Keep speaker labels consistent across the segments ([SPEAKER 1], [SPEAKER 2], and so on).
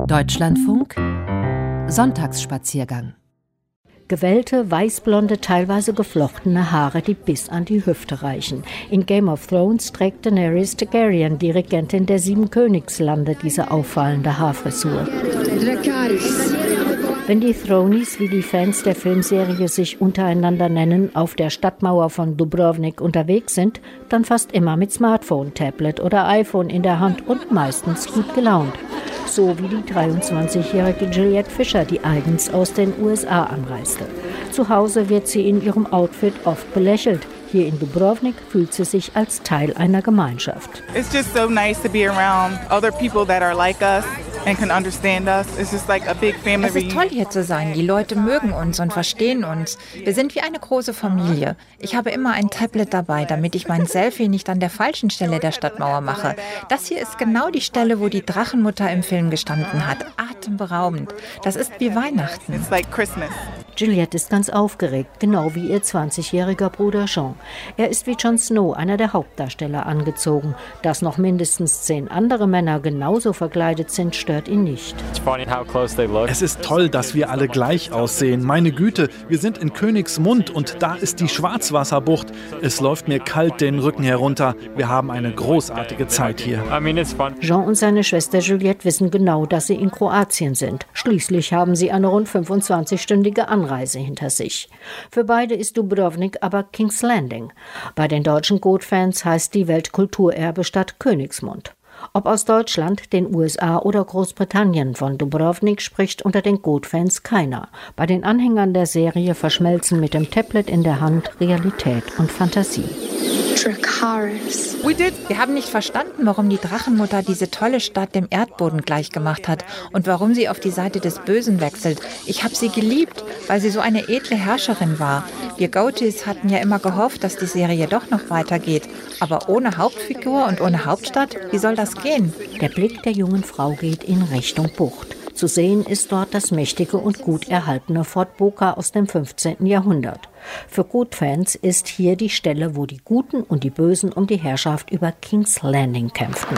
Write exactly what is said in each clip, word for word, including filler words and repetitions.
[SPEAKER 1] Deutschlandfunk Sonntagsspaziergang. Gewellte, weißblonde, teilweise geflochtene Haare, die bis an die Hüfte reichen. In Game of Thrones trägt Daenerys Targaryen, die Regentin der sieben Königslande, diese auffallende Haarfrisur. Wenn die Thronies, wie die Fans der Filmserie sich untereinander nennen, auf der Stadtmauer von Dubrovnik unterwegs sind, dann fast immer mit Smartphone, Tablet oder iPhone in der Hand und meistens gut gelaunt. So wie die dreiundzwanzigjährige Juliette Fisher, die eigens aus den U S A anreiste. Zu Hause wird sie in ihrem Outfit oft belächelt. Hier in Dubrovnik fühlt sie sich als Teil einer Gemeinschaft.
[SPEAKER 2] It's just so nice to be around other people that are like us and can understand us. It's just like a big family reunion.
[SPEAKER 3] Es ist toll, hier zu sein. Die Leute mögen uns und verstehen uns. Wir sind wie eine große Familie. Ich habe immer ein Tablet dabei, damit ich mein Selfie nicht an der falschen Stelle der Stadtmauer mache. Das hier ist genau die Stelle, wo die Drachenmutter im Film gestanden hat. Atemberaubend. Das ist wie Weihnachten.
[SPEAKER 2] It's like Christmas.
[SPEAKER 1] Juliette ist ganz aufgeregt, genau wie ihr zwanzigjähriger Bruder Jean. Er ist wie Jon Snow, einer der Hauptdarsteller, angezogen. Dass noch mindestens zehn andere Männer genauso verkleidet sind, stört ihn nicht.
[SPEAKER 4] Es ist toll, dass wir alle gleich aussehen. Meine Güte, wir sind in Königsmund und da ist die Schwarzwasserbucht. Es läuft mir kalt den Rücken herunter. Wir haben eine großartige Zeit hier.
[SPEAKER 1] Jean und seine Schwester Juliette wissen genau, dass sie in Kroatien sind. Schließlich haben sie eine rund fünfundzwanzigstündige Anreise hinter sich. Für beide ist Dubrovnik aber King's Landing. Bei den deutschen Goat-Fans heißt die Weltkulturerbestadt Königsmund. Ob aus Deutschland, den U S A oder Großbritannien, von Dubrovnik spricht unter den Goat-Fans keiner. Bei den Anhängern der Serie verschmelzen mit dem Tablet in der Hand Realität und Fantasie.
[SPEAKER 3] Wir haben nicht verstanden, warum die Drachenmutter diese tolle Stadt dem Erdboden gleichgemacht hat und warum sie auf die Seite des Bösen wechselt. Ich habe sie geliebt, weil sie so eine edle Herrscherin war. Wir Goaties hatten ja immer gehofft, dass die Serie doch noch weitergeht. Aber ohne Hauptfigur und ohne Hauptstadt, wie soll das gehen?
[SPEAKER 1] Der Blick der jungen Frau geht in Richtung Bucht. Zu sehen ist dort das mächtige und gut erhaltene Fort Boca aus dem fünfzehnten Jahrhundert. Für Goat-Fans ist hier die Stelle, wo die Guten und die Bösen um die Herrschaft über King's Landing kämpften.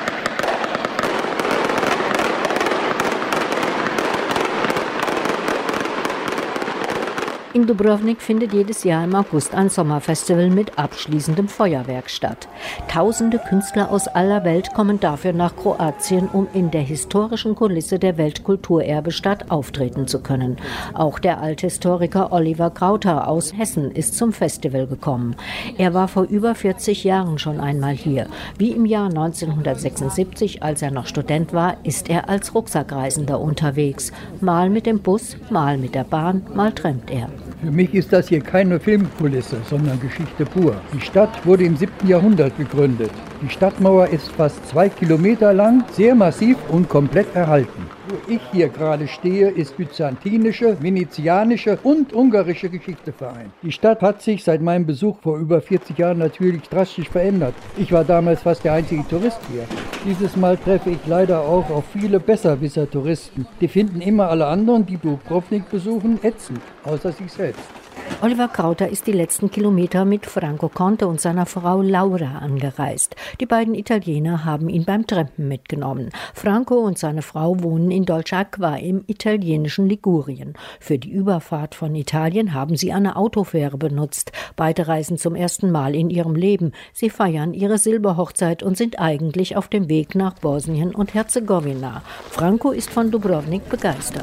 [SPEAKER 1] In Dubrovnik findet jedes Jahr im August ein Sommerfestival mit abschließendem Feuerwerk statt. Tausende Künstler aus aller Welt kommen dafür nach Kroatien, um in der historischen Kulisse der Weltkulturerbestadt auftreten zu können. Auch der Althistoriker Oliver Krauter aus Hessen ist zum Festival gekommen. Er war vor über vierzig Jahren schon einmal hier. Wie im Jahr neunzehnhundertsechsundsiebzig, als er noch Student war, ist er als Rucksackreisender unterwegs. Mal mit dem Bus, mal mit der Bahn, mal trampt er.
[SPEAKER 5] Für mich ist das hier keine Filmkulisse, sondern Geschichte pur. Die Stadt wurde im siebten Jahrhundert gegründet. Die Stadtmauer ist fast zwei Kilometer lang, sehr massiv und komplett erhalten. Wo ich hier gerade stehe, ist byzantinische, venezianische und ungarische Geschichte vereint. Die Stadt hat sich seit meinem Besuch vor über vierzig Jahren natürlich drastisch verändert. Ich war damals fast der einzige Tourist hier. Dieses Mal treffe ich leider auch auf viele Besserwisser-Touristen. Die finden immer alle anderen, die Dubrovnik besuchen, ätzend, außer sich selbst.
[SPEAKER 1] Oliver Krauter ist die letzten Kilometer mit Franco Conte und seiner Frau Laura angereist. Die beiden Italiener haben ihn beim Trampen mitgenommen. Franco und seine Frau wohnen in Dolce Acqua im italienischen Ligurien. Für die Überfahrt von Italien haben sie eine Autofähre benutzt. Beide reisen zum ersten Mal in ihrem Leben. Sie feiern ihre Silberhochzeit und sind eigentlich auf dem Weg nach Bosnien und Herzegowina. Franco ist von Dubrovnik begeistert.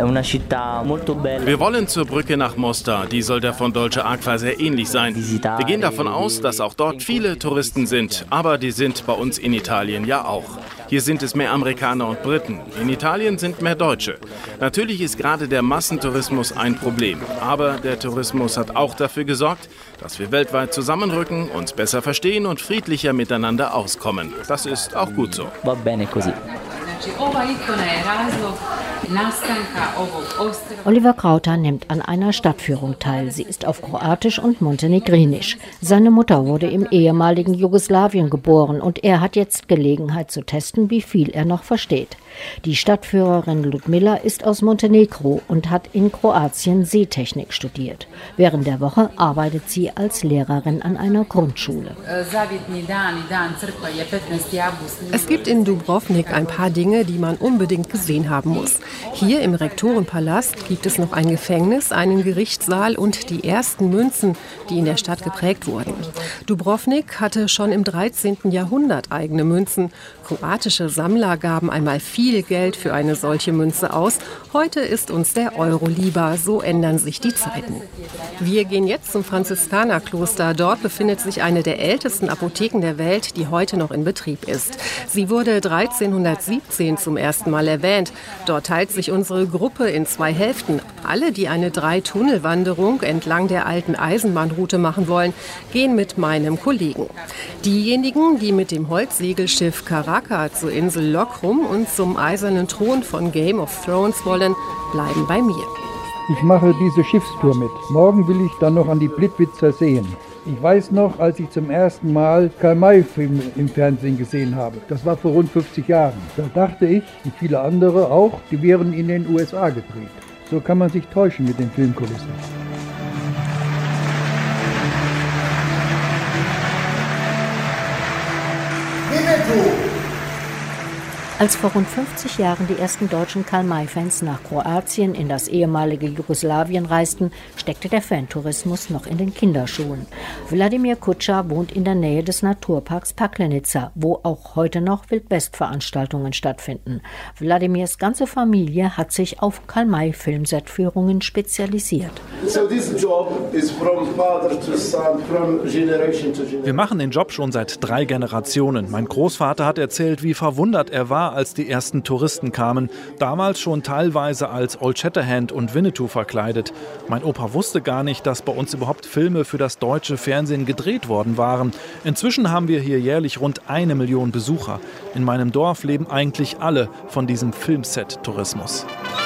[SPEAKER 6] Wir wollen zur Brücke nach Mostar. Die soll der von Dolce Acqua sehr ähnlich sein. Wir gehen davon aus, dass auch dort viele Touristen sind, aber die sind bei uns in Italien ja auch. Hier sind es mehr Amerikaner und Briten. In Italien sind mehr Deutsche. Natürlich ist gerade der Massentourismus ein Problem, aber der Tourismus hat auch dafür gesorgt, dass wir weltweit zusammenrücken, uns besser verstehen und friedlicher miteinander auskommen. Das ist auch gut so.
[SPEAKER 1] Oliver Krauter nimmt an einer Stadtführung teil. Sie ist auf Kroatisch und Montenegrinisch. Seine Mutter wurde im ehemaligen Jugoslawien geboren und er hat jetzt Gelegenheit zu testen, wie viel er noch versteht. Die Stadtführerin Ludmila ist aus Montenegro und hat in Kroatien Seetechnik studiert. Während der Woche arbeitet sie als Lehrerin an einer Grundschule.
[SPEAKER 7] Es gibt in Dubrovnik ein paar Dinge, die man unbedingt gesehen haben muss. Hier im Rektorenpalast gibt es noch ein Gefängnis, einen Gerichtssaal und die ersten Münzen, die in der Stadt geprägt wurden. Dubrovnik hatte schon im dreizehnten Jahrhundert eigene Münzen. Kroatische Sammler gaben einmal viel Geld für eine solche Münze aus. Heute ist uns der Euro lieber, so ändern sich die Zeiten. Wir gehen jetzt zum Franziskanerkloster. Dort befindet sich eine der ältesten Apotheken der Welt, die heute noch in Betrieb ist. Sie wurde dreizehnhundertsiebzehn zum ersten Mal erwähnt. Dort teilt sich unsere Gruppe in zwei Hälften. Alle, die eine Drei-Tunnel-Wanderung entlang der alten Eisenbahnroute machen wollen, gehen mit meinem Kollegen. Diejenigen, die mit dem Holzsegelschiff Karaka zur Insel Lokrum und zum eisernen Thron von Game of Thrones wollen, bleiben bei mir.
[SPEAKER 5] Ich mache diese Schiffstour mit. Morgen will ich dann noch an die Plitvicer Seen. Ich weiß noch, als ich zum ersten Mal Karl-May-Filme im Fernsehen gesehen habe. Das war vor rund fünfzig Jahren. Da dachte ich, wie viele andere auch, die wären in den U S A gedreht. So kann man sich täuschen mit den Filmkulissen.
[SPEAKER 1] Als vor rund fünfzig Jahren die ersten deutschen Karl-May-Fans nach Kroatien in das ehemalige Jugoslawien reisten, steckte der Fantourismus noch in den Kinderschuhen. Wladimir Kutscher wohnt in der Nähe des Naturparks Paklenica, wo auch heute noch Wildwest-Veranstaltungen stattfinden. Wladimirs ganze Familie hat sich auf Karl-May-Filmset-Führungen spezialisiert.
[SPEAKER 4] Wir machen den Job schon seit drei Generationen. Mein Großvater hat erzählt, wie verwundert er war, als die ersten Touristen kamen, damals schon teilweise als Old Shatterhand und Winnetou verkleidet. Mein Opa wusste gar nicht, dass bei uns überhaupt Filme für das deutsche Fernsehen gedreht worden waren. Inzwischen haben wir hier jährlich rund eine Million Besucher. In meinem Dorf leben eigentlich alle von diesem Filmset-Tourismus.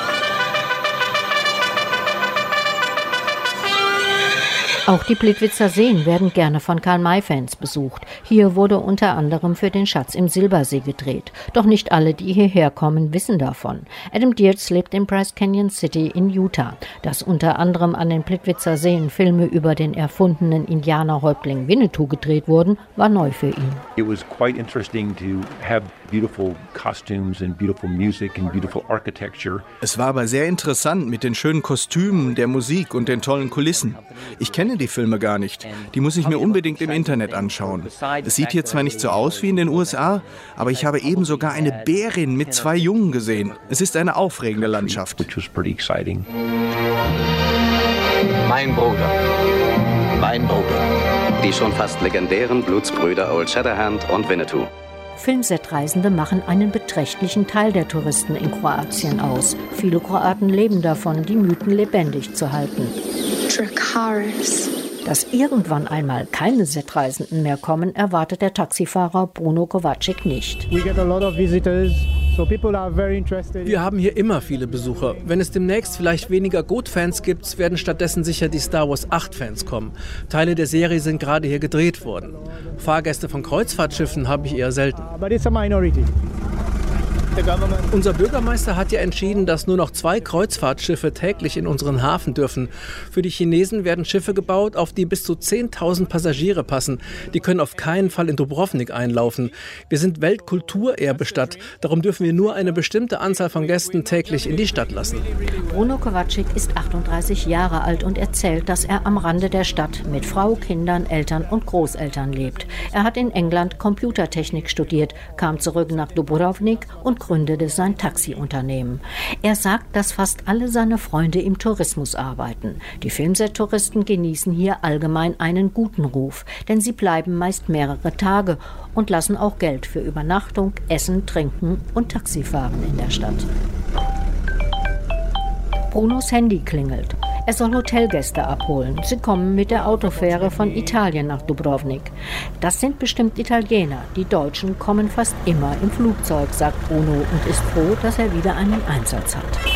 [SPEAKER 1] Auch die Plitvicer Seen werden gerne von Karl-May-Fans besucht. Hier wurde unter anderem für den Schatz im Silbersee gedreht. Doch nicht alle, die hierher kommen, wissen davon. Adam Dietz lebt in Bryce Canyon City in Utah. Dass unter anderem an den Plitvicer Seen Filme über den erfundenen Indianerhäuptling Winnetou gedreht wurden, war neu für ihn.
[SPEAKER 8] It was quite interesting to have beautiful costumes and beautiful music and beautiful architecture.
[SPEAKER 9] Es war aber sehr interessant mit den schönen Kostümen, der Musik und den tollen Kulissen. Ich kenne die Filme gar nicht. Die muss ich mir unbedingt im Internet anschauen. Es sieht hier zwar nicht so aus wie in den U S A, aber ich habe eben sogar eine Bärin mit zwei Jungen gesehen. Es ist eine aufregende Landschaft.
[SPEAKER 10] Mein Bruder. Mein Bruder. Die schon fast legendären Blutsbrüder Old Shatterhand und Winnetou.
[SPEAKER 1] Filmset-Reisende machen einen beträchtlichen Teil der Touristen in Kroatien aus. Viele Kroaten leben davon, die Mythen lebendig zu halten. Dracarys. Dass irgendwann einmal keine Set-Reisenden mehr kommen, erwartet der Taxifahrer Bruno Kovacic nicht.
[SPEAKER 11] Wir haben hier immer viele Besucher. Wenn es demnächst vielleicht weniger Goat-Fans gibt, werden stattdessen sicher die Star Wars acht-Fans kommen. Teile der Serie sind gerade hier gedreht worden. Fahrgäste von Kreuzfahrtschiffen habe ich eher selten. Unser Bürgermeister hat ja entschieden, dass nur noch zwei Kreuzfahrtschiffe täglich in unseren Hafen dürfen. Für die Chinesen werden Schiffe gebaut, auf die bis zu zehntausend Passagiere passen. Die können auf keinen Fall in Dubrovnik einlaufen. Wir sind Weltkulturerbe-Stadt. Darum dürfen wir nur eine bestimmte Anzahl von Gästen täglich in die Stadt lassen.
[SPEAKER 1] Bruno Kovacic ist achtunddreißig Jahre alt und erzählt, dass er am Rande der Stadt mit Frau, Kindern, Eltern und Großeltern lebt. Er hat in England Computertechnik studiert, kam zurück nach Dubrovnik und gründete sein Taxiunternehmen. Er sagt, dass fast alle seine Freunde im Tourismus arbeiten. Die Filmset-Touristen genießen hier allgemein einen guten Ruf, denn sie bleiben meist mehrere Tage und lassen auch Geld für Übernachtung, Essen, Trinken und Taxifahren in der Stadt. Brunos Handy klingelt. Er soll Hotelgäste abholen. Sie kommen mit der Autofähre von Italien nach Dubrovnik. Das sind bestimmt Italiener. Die Deutschen kommen fast immer im Flugzeug, sagt Bruno und ist froh, dass er wieder einen Einsatz hat.